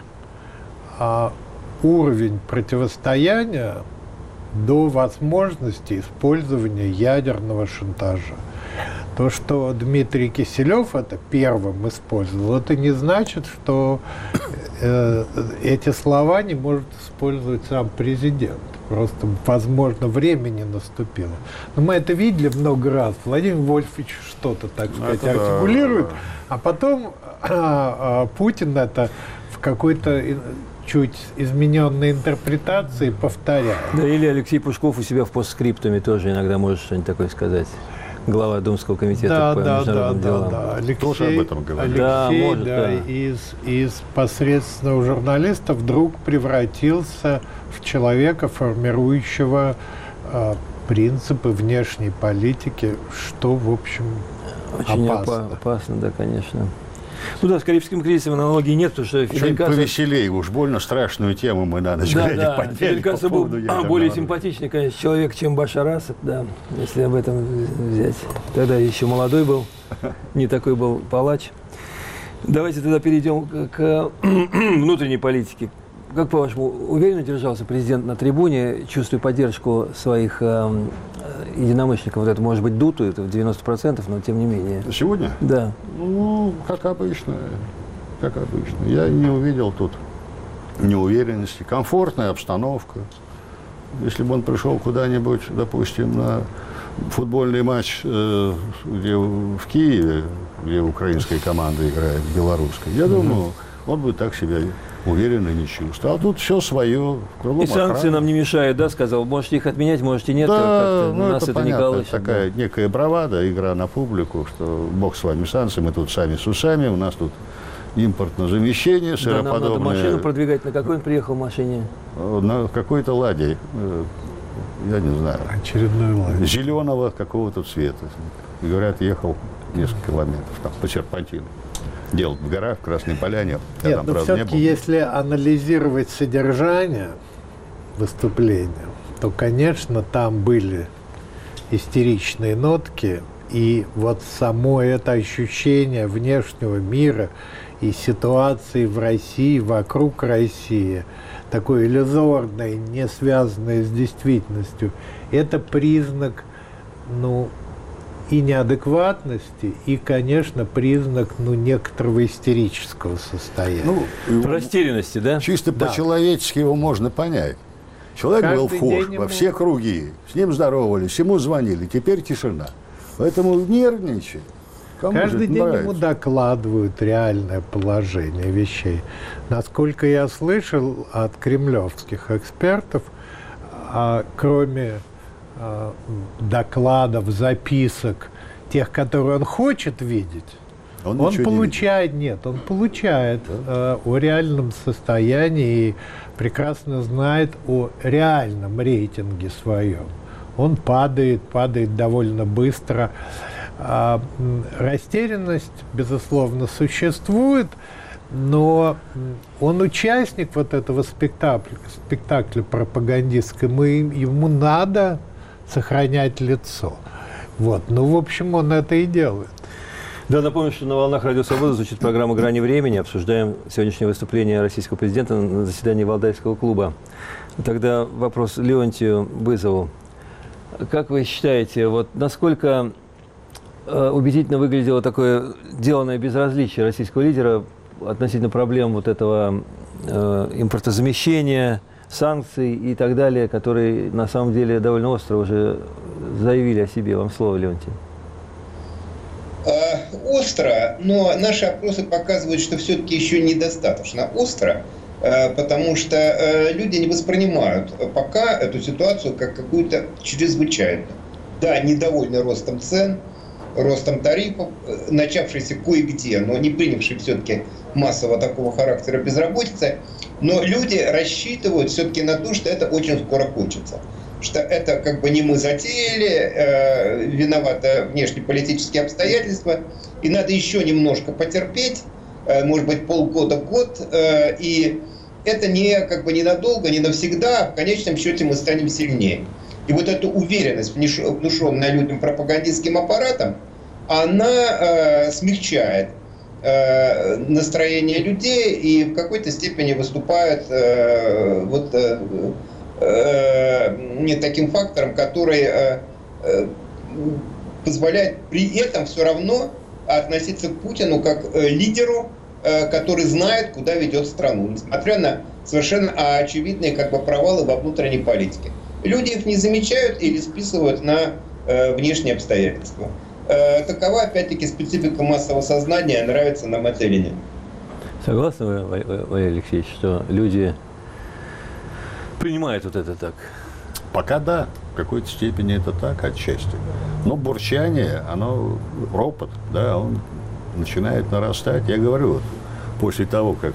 а, уровень противостояния до возможности использования ядерного шантажа. То, что Дмитрий Киселев это первым использовал, это не значит, что э, эти слова не может использовать сам президент. Просто, возможно, время не наступило. Но мы это видели много раз. Владимир Вольфович что-то, так сказать, это артикулирует, да. А потом а, а, Путин это в какой-то чуть измененной интерпретации повторяет.
Да, или Алексей Пушков у себя в постскриптуме тоже иногда может что-нибудь такое сказать. Глава Думского комитета
да,
по
да,
международным
да,
делам.
Да, да. Алексей,
тоже об этом говорит.
Алексей,
да, может,
да,
да.
Из, из посредственного журналиста вдруг превратился в человека, формирующего э, принципы внешней политики, что, в общем,
очень
опасно.
опасно, да, конечно. Ну да, с Карибским кризисом аналогии нет, потому что Фидель Кастро...
повеселее, уж больно страшную тему мы на ночь глядя
да, да.
подняли.
Фидель Кастро
по
был
ядерного...
более симпатичный, конечно, человек, чем Башар Асад, да, если об этом взять. Тогда еще молодой был, не такой был палач. Давайте тогда перейдем к внутренней политике. Как, по-вашему, уверенно держался президент на трибуне, чувствуя поддержку своих э, единомышленников? Вот это может быть дуто, это в девяносто процентов, но тем не менее.
Сегодня?
Да.
Ну, как обычно. Как обычно. Я не увидел тут неуверенности. Комфортная обстановка. Если бы он пришел куда-нибудь, допустим, на футбольный матч, э, где в Киеве, где украинская команда играет, белорусская, я думаю, он бы так себя уверенно не чувствовал. А тут все свое.
И санкции охраны. Нам не мешают, да, сказал? Можете их отменять, можете нет.
Да, ну
нас
это,
это
понятно.
не
Такая
да.
некая бравада, игра на публику, что бог с вами санкции, мы тут сами с усами, у нас тут импортное замещение, сыроподобное.
Да, нам надо машину продвигать. На какой он приехал машине?
На какой-то ладе, я не знаю.
Очередной ладе.
Зеленого какого-то цвета. И, говорят, ехал несколько километров там, по серпантину. Делал в горах, в Красной Поляне.
Нет,
там,
но
правда,
все-таки,
не был.
если анализировать содержание выступления, то, конечно, там были истеричные нотки, и вот само это ощущение внешнего мира и ситуации в России, вокруг России, такое иллюзорное, не связанное с действительностью, это признак, ну, и неадекватности, и, конечно, признак, ну, некоторого истерического состояния.
Ну,
растерянности, да?
Чисто
да.
по-человечески его можно понять. Человек
Каждый
был вхож во
ему...
все круги, с ним здоровались, ему звонили, теперь тишина. Поэтому нервничай. Кому
Каждый день
нравится?
ему докладывают реальное положение вещей. Насколько я слышал от кремлевских экспертов, а, кроме а, докладов, записок, тех, которые он хочет видеть, он, он получает, не нет, он получает да? а, о реальном состоянии и прекрасно знает о реальном рейтинге своем. Он падает, падает довольно быстро. А, растерянность, безусловно, существует, но он участник вот этого спектакля, спектакля пропагандистского, и ему надо сохранять лицо. Вот. Ну, в общем, он это и делает.
Да, напомню, что на «Волнах Радио Свобода» звучит программа «Грани времени». Обсуждаем сегодняшнее выступление российского президента на заседании Валдайского клуба. Тогда вопрос Леонтию Бызову. Как вы считаете, вот насколько э, убедительно выглядело такое деланное безразличие российского лидера относительно проблем вот этого э, импортозамещения, санкций и так далее, которые на самом деле довольно остро уже заявили о себе? Вам слово, Леонтий.
Остро, но наши опросы показывают, что все-таки еще недостаточно остро, потому что люди не воспринимают пока эту ситуацию как какую-то чрезвычайную. Да, недовольны ростом цен, ростом тарифов, начавшийся кое-где, но не принявший все-таки массово такого характера безработицы, но люди рассчитывают все-таки на то, что это очень скоро кончится. Что это как бы не мы затеяли, э, виноваты внешнеполитические обстоятельства, и надо еще немножко потерпеть, э, может быть, полгода-год, э, и это не как бы ненадолго, не навсегда, а в конечном счете мы станем сильнее. И вот эта уверенность, внушенная людям пропагандистским аппаратом, она э, смягчает э, настроение людей и в какой-то степени выступает э, вот, э, э, таким фактором, который э, э, позволяет при этом все равно относиться к Путину как э, лидеру, э, который знает, куда ведет страну, несмотря на совершенно очевидные как бы, провалы во внутренней политике. Люди их не замечают или списывают на э, внешние обстоятельства. Э, такова, опять-таки, специфика массового сознания, нравится нам это или нет.
Согласны вы, Валерий Алексеевич, что люди принимают вот это так?
Пока да, в какой-то степени это так, отчасти. Но бурчание, оно, ропот, да, он начинает нарастать. Я говорю, вот, после того, как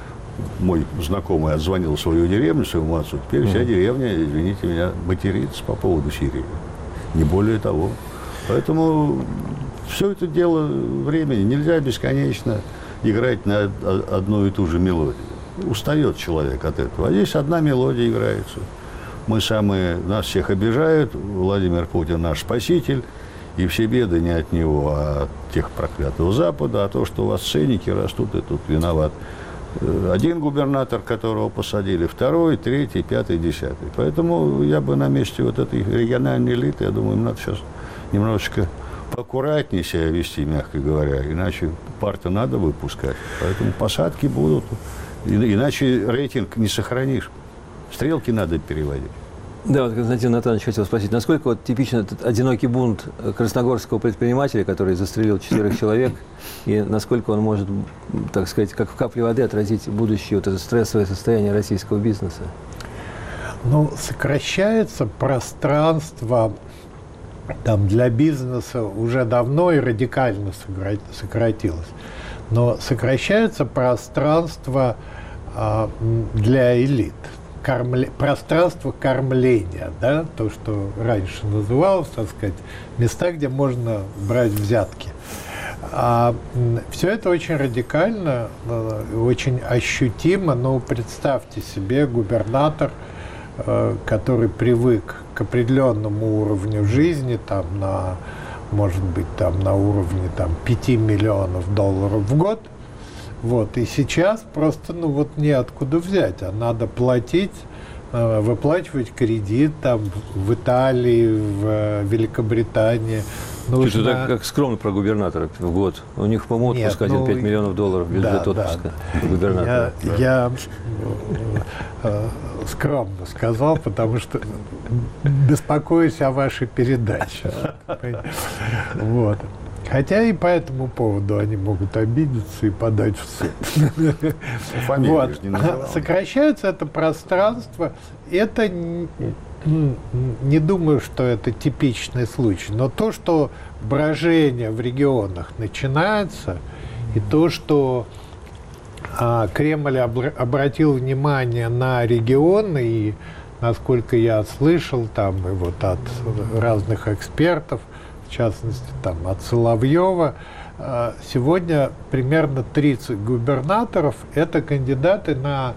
мой знакомый отзвонил свою деревню, своему отцу, теперь вся деревня, извините меня, матерится по поводу Сирии. Не более того. Поэтому все это дело времени. Нельзя бесконечно играть на одну и ту же мелодию. Устает человек от этого. А здесь одна мелодия играется. Мы самые, нас всех обижают, Владимир Путин наш спаситель, и все беды не от него, а от тех проклятого Запада, а то, что у вас ценники растут, и тут виноват один губернатор, которого посадили, второй, третий, пятый, десятый. Поэтому я бы на месте вот этой региональной элиты, я думаю, им надо сейчас немножечко поаккуратнее себя вести, мягко говоря, иначе партию надо выпускать. Поэтому посадки будут, иначе рейтинг не сохранишь. Стрелки надо переводить.
Да, вот Константин Натанович хотел спросить, насколько вот типичен этот одинокий бунт красногорского предпринимателя, который застрелил четверых человек, и насколько он может, так сказать, как в капле воды отразить будущее вот это стрессовое состояние российского бизнеса?
Ну, сокращается пространство там, для бизнеса уже давно и радикально сократилось. Но сокращается пространство а, для элит. Кормле, пространство кормления, да, то, что раньше называлось, так сказать, места, где можно брать взятки. А, все это очень радикально, очень ощутимо, но представьте себе губернатор, который привык к определенному уровню жизни, там, на, может быть, там, на уровне там, пяти миллионов долларов в год. Вот, и сейчас просто, ну, вот неоткуда взять, а надо платить, э, выплачивать кредит там в Италии, в э, Великобритании. Нужно...
Это так, как скромно про губернатора в год. У них, по-моему, отпуск один, ну, пять миллионов долларов бюджет да, отпуска да. губернатора.
Я, я э, скромно сказал, потому что беспокоюсь о вашей передаче. Вот. Хотя и по этому поводу они могут обидеться и подать в суд. Вот. Сокращается это пространство. Это не, не думаю, что это типичный случай. Но то, что брожение в регионах начинается, и то, что а, Кремль обр- обратил внимание на регионы, и, насколько я слышал, там, и вот от разных экспертов, в частности, там, от Соловьева, сегодня примерно тридцать губернаторов – это кандидаты на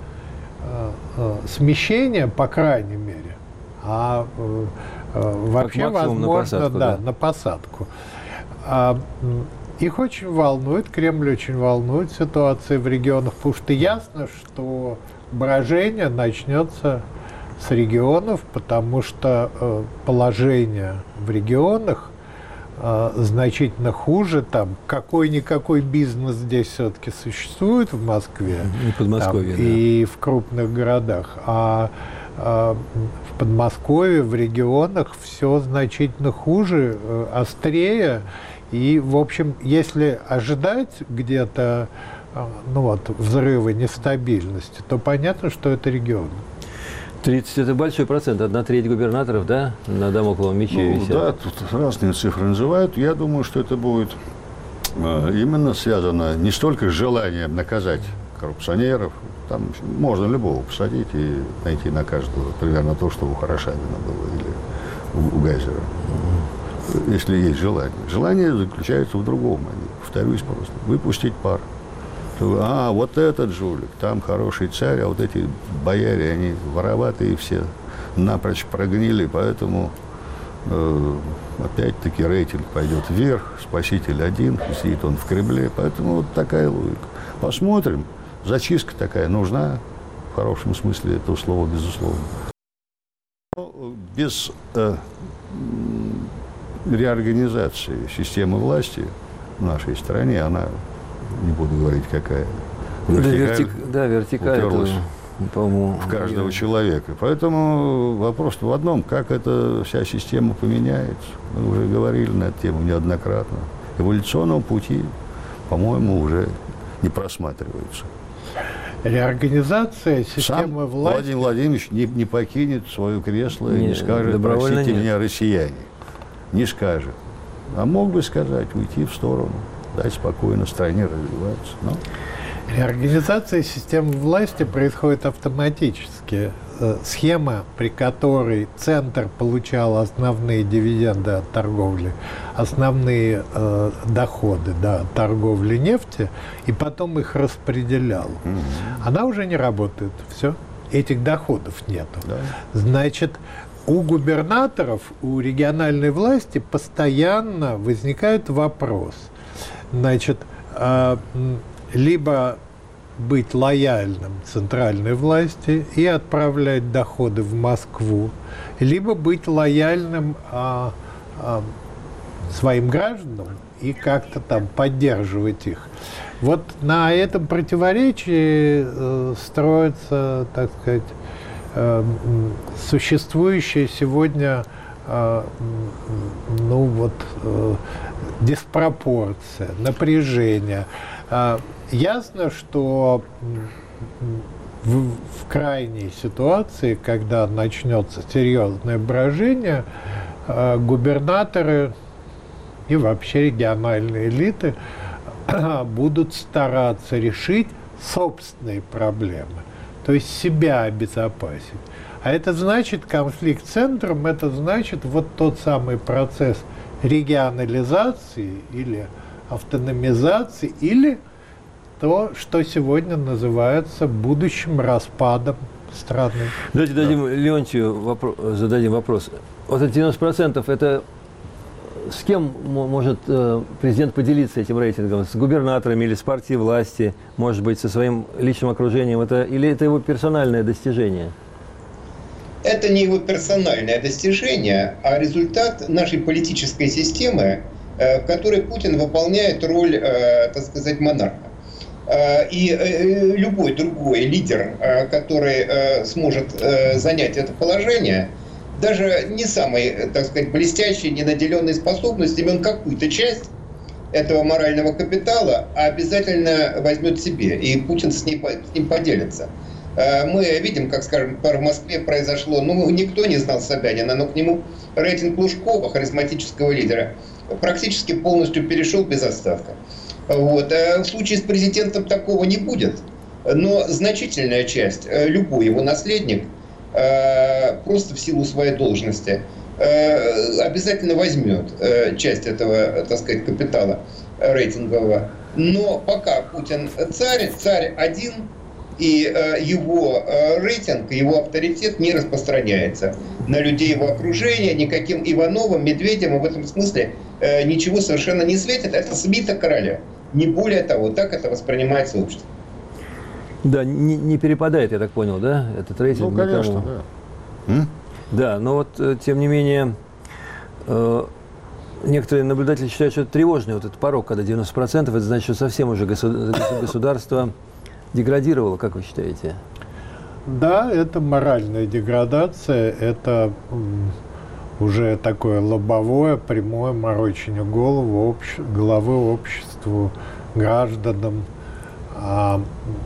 смещение, по крайней мере, а вообще, возможно, на посадку, да, да. на посадку. Их очень волнует, Кремль очень волнует ситуация в регионах, потому что ясно, что брожение начнется с регионов, потому что положение в регионах значительно хуже, там какой-никакой бизнес здесь все-таки существует в Москве и, Подмосковье, там, да. и в крупных городах, а, а в Подмосковье, в регионах все значительно хуже, острее, и, в общем, если ожидать где-то ну вот, взрыва нестабильности, то понятно, что это регион.
тридцать это большой процент, одна треть губернаторов, да, на дамокловом мече ну, висят.
Да, тут разные цифры называют. Я думаю, что это будет э, именно связано не столько с желанием наказать коррупционеров, там можно любого посадить и найти на каждого примерно то, что у Хорошавина было или у, у Гайзера, mm-hmm. если есть желание. Желание заключается в другом. Повторюсь просто, выпустить пар. А, вот этот жулик, там хороший царь, а вот эти бояре, они вороватые все, напрочь прогнили, поэтому э, опять-таки рейтинг пойдет вверх, спаситель один, сидит он в Кремле, поэтому вот такая логика. Посмотрим, зачистка такая нужна, в хорошем смысле этого слова, безусловно. Но без э, реорганизации системы власти в нашей стране, она, не буду говорить, какая,
вертикаль, вертик, да, вертикаль
уперлась
по-моему,
в каждого человека. Поэтому вопрос в одном, как эта вся система поменяется. Мы уже говорили на эту тему неоднократно. Эволюционного пути, по-моему, уже не просматривается.
Реорганизация системы
Сам
власти...
Владимир Владимирович не, не покинет свое кресло и
не,
не скажет: простите
нет.
меня, россияне. Не скажет. А мог бы сказать, уйти в сторону, дать спокойно стране развиваться. Но...
Реорганизация системы власти происходит автоматически. Схема, при которой центр получал основные дивиденды от торговли, основные э, доходы, да, от торговли нефти, и потом их распределял, mm-hmm. она уже не работает. Все, этих доходов нету. Да. Значит, у губернаторов, у региональной власти постоянно возникает вопрос. Значит, э, либо быть лояльным центральной власти и отправлять доходы в Москву, либо быть лояльным а, а, своим гражданам и как-то там поддерживать их. Вот на этом противоречии э, строится, так сказать, э, существующая сегодня э, ну вот э, диспропорция, напряжение. Э, Ясно, что в, в крайней ситуации, когда начнется серьезное брожение, э, губернаторы и вообще региональные элиты э, будут стараться решить собственные проблемы, то есть себя обезопасить. А это значит конфликт с центром, это значит вот тот самый процесс регионализации или автономизации, или то, что сегодня называется будущим распадом страны.
Давайте да. дадим Леонтию вопро- зададим вопрос. Вот эти девяносто процентов, это с кем может э, президент поделиться этим рейтингом? С губернаторами или с партией власти? Может быть, со своим личным окружением? Это, или это его персональное достижение?
Это не его персональное достижение, а результат нашей политической системы, э, в которой Путин выполняет роль, э, так сказать, монарха. И любой другой лидер, который сможет занять это положение, даже не самый, так сказать, блестящий, не наделенный способностями, он какую-то часть этого морального капитала обязательно возьмет себе, и Путин с ним, с ним поделится. Мы видим, как, скажем, в Москве произошло, ну, никто не знал Собянина, но к нему рейтинг Лужкова, харизматического лидера, практически полностью перешел без остатка. Вот. В случае с президентом такого не будет, но значительная часть, любой его наследник, просто в силу своей должности, обязательно возьмет часть этого, так сказать, капитала рейтингового. Но пока Путин царь, царь один, и его рейтинг, его авторитет не распространяется на людей его окружения, никаким Ивановым, Медведем, в этом смысле ничего совершенно не светит. Это свита короля. Не более того, так это воспринимается общество.
Да, не, не перепадает, я так понял, да, этот рейтинг?
Ну, конечно, да. М?
Да, но вот, тем не менее, э, некоторые наблюдатели считают, что это тревожный вот этот порог, когда девяносто процентов, это значит, что совсем уже государство деградировало, как вы считаете?
Да, это моральная деградация, это уже такое лобовое, прямое морочение голову, общ... головы обществу, гражданам. А,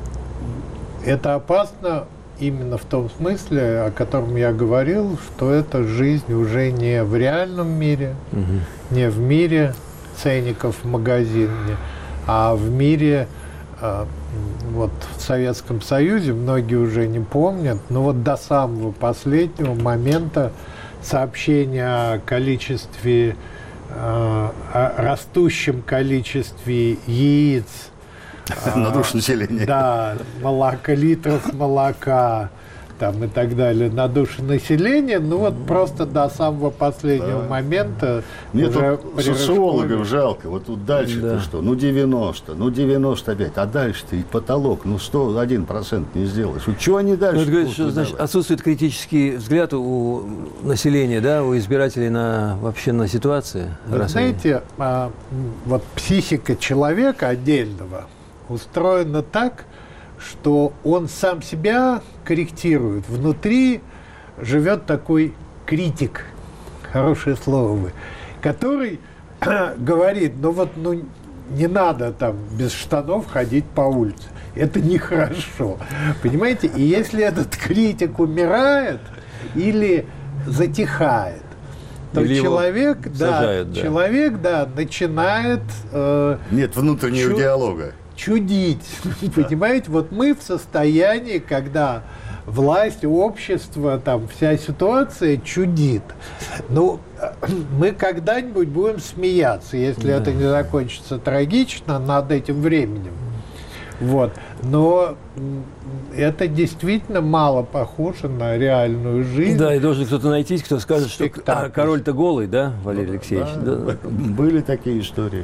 это опасно именно в том смысле, о котором я говорил, что эта жизнь уже не в реальном мире, угу. не в мире ценников в магазине, а в мире, а, вот в Советском Союзе, многие уже не помнят, но вот до самого последнего момента сообщения о количестве, э, о растущем количестве яиц
На душу населения.
Да, молока, литров молока там и так далее на душу населения. Ну вот просто до самого последнего да. момента.
Мне тут социологов жалко. Вот тут дальше-то да. что? Ну девяносто, ну девяносто пять. А дальше-то и потолок. Ну сто один процент не сделаешь. Вот чего они дальше?
Ну, говорит, что, значит, отсутствует критический взгляд у населения, да, у избирателей на вообще на ситуацию.
Вы знаете, а, вот психика человека отдельного устроена так, что он сам себя корректирует. Внутри живет такой критик, хорошее слово вы, который говорит, ну вот ну, не надо там без штанов ходить по улице. Это нехорошо. Понимаете? И если этот критик умирает или затихает, то или человек, да, сажают, да. человек, да, начинает... Э,
Нет внутреннего чу- диалога.
Чудить. Понимаете, вот мы в состоянии, когда власть, общество, там вся ситуация чудит. Ну, мы когда-нибудь будем смеяться, если да. это не закончится трагично над этим временем. Вот. Но это действительно мало похоже на реальную жизнь.
Да, и должен кто-то найтись, кто скажет, что а, король-то голый, да, Валерий Алексеевич?
Да, да. Были такие истории.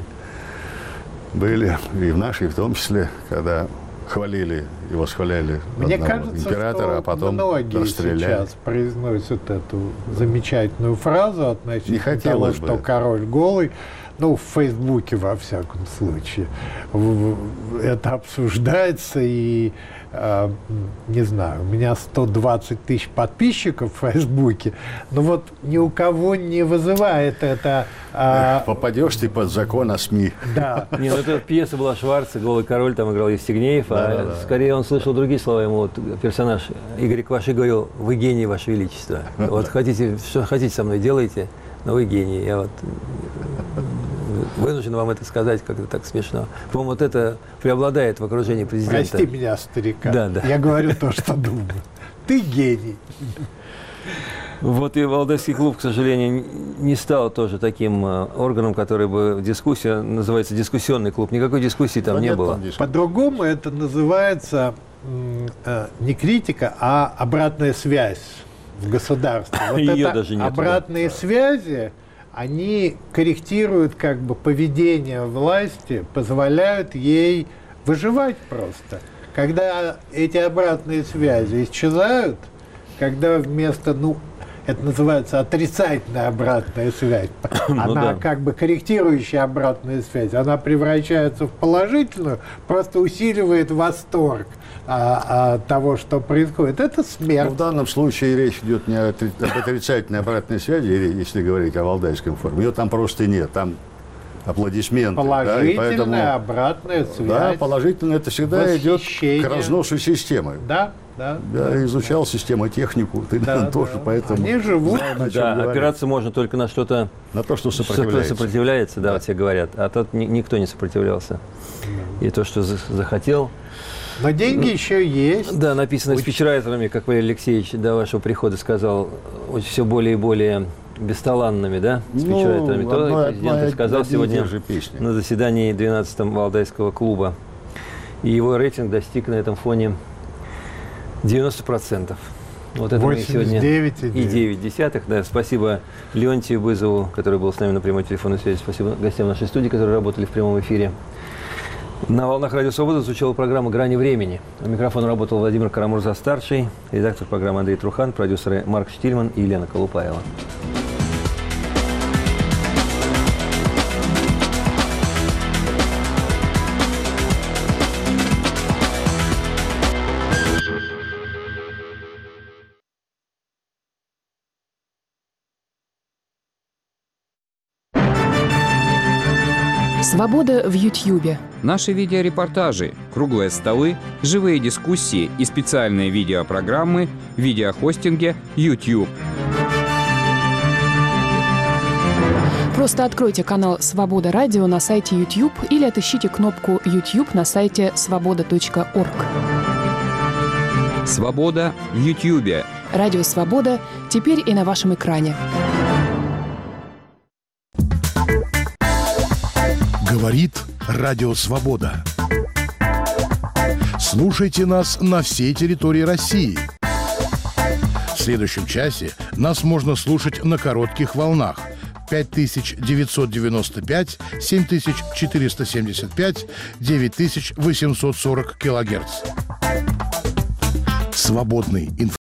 Были, и в нашей в том числе, когда хвалили и восхваляли
Мне
одного
кажется,
императора,
что
а потом
многие
расстреляли.
Сейчас произносят эту замечательную фразу относительно того,
бы.
что король голый. Ну, в Фейсбуке, во всяком случае, это обсуждается, и, э, не знаю, у меня сто двадцать тысяч подписчиков в Фейсбуке, но вот ни у кого не вызывает это... Э,
Попадешь ты под закон о СМИ.
Да.
Не, ну это пьеса была Шварца, «Голый король», там играл Евстигнеев, да, а да, да. скорее он слышал другие слова, ему вот персонаж Игорь Кваши говорил: «Вы гений, Ваше Величество, вот хотите, что хотите со мной делайте, но вы гений, я вот... вынужден вам это сказать, как-то так смешно». По-моему, вот это преобладает в окружении президента.
Прости меня, старика.
Да, да.
Я говорю то, что думаю. Ты гений.
Вот и Валдайский клуб, к сожалению, не стал тоже таким органом, который бы дискуссия, называется дискуссионный клуб. Никакой дискуссии там не было.
По-другому это называется не критика, а обратная связь в государстве. Вот
Ее
это
даже нет.
Обратные связи, они корректируют как бы поведение власти, позволяют ей выживать просто. Когда эти обратные связи исчезают, когда вместо, ну, это называется отрицательная обратная связь, она ну, да. как бы корректирующая обратная связь, она превращается в положительную, просто усиливает восторг а, а, того, что происходит. Это смерть.
Но в данном случае речь идет не об отрицательной обратной связи, если говорить о Валдайском форуме. Ее там просто нет. Там аплодисменты.
Положительная,
да, поэтому,
обратная связь.
Да, положительная. Это всегда идет к разносу системы.
Да, да.
Я
да.
изучал систему технику, ты да, тоже, да. поэтому...
Они живут.
Знаем,
да, опираться можно только на что-то...
На то, что сопротивляется.
Сопротивляется, да, да. Вот все говорят. А тут никто не сопротивлялся. Да. И то, что захотел...
Но деньги ну, еще есть.
Да, написано Очень... спичрайтерами, как Валерий Алексеевич до вашего прихода сказал, все более и более бесталанными, да, спичрайтерами. Ну, то одна, президент одна, сказал сегодня на заседании двенадцатого Валдайского клуба. И его рейтинг достиг на этом фоне девяносто процентов. Вот это мы сегодня и девять десятых. Да, спасибо Леонтию Бызову, который был с нами на прямой телефонной связи. Спасибо гостям нашей студии, которые работали в прямом эфире. На волнах Радио Свобода звучала программа «Грани времени». У микрофона работал Владимир Карамурза-старший, редактор программы Андрей Трухан, продюсеры Марк Штильман и Елена Колупаева.
Свобода в Ютьюбе.
Наши видеорепортажи, круглые столы, живые дискуссии и специальные видеопрограммы в видеохостинге YouTube.
Просто откройте канал «Свобода Радио» на сайте YouTube или отыщите кнопку YouTube на сайте свобода точка орг.
Свобода в Ютьюбе.
Радио «Свобода» теперь и на вашем экране.
Говорит Радио Свобода. Слушайте нас на всей территории России. В следующем часе нас можно слушать на коротких волнах пять тысяч девятьсот девяносто пять, семь тысяч четыреста семьдесят пять, девять тысяч восемьсот сорок килогерц. Свободный информационный